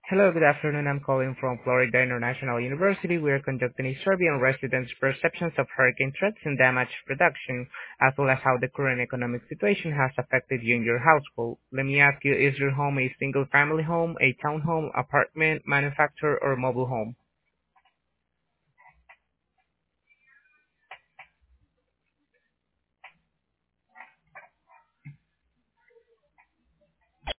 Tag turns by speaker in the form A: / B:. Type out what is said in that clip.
A: Hello, good afternoon. I'm calling from Florida International University. We are conducting a survey on residents' perceptions of hurricane threats and damage reduction, as well as how the current economic situation has affected you and your household. Let me ask you, is your home a single-family home, a townhome, apartment, manufactured, or mobile home?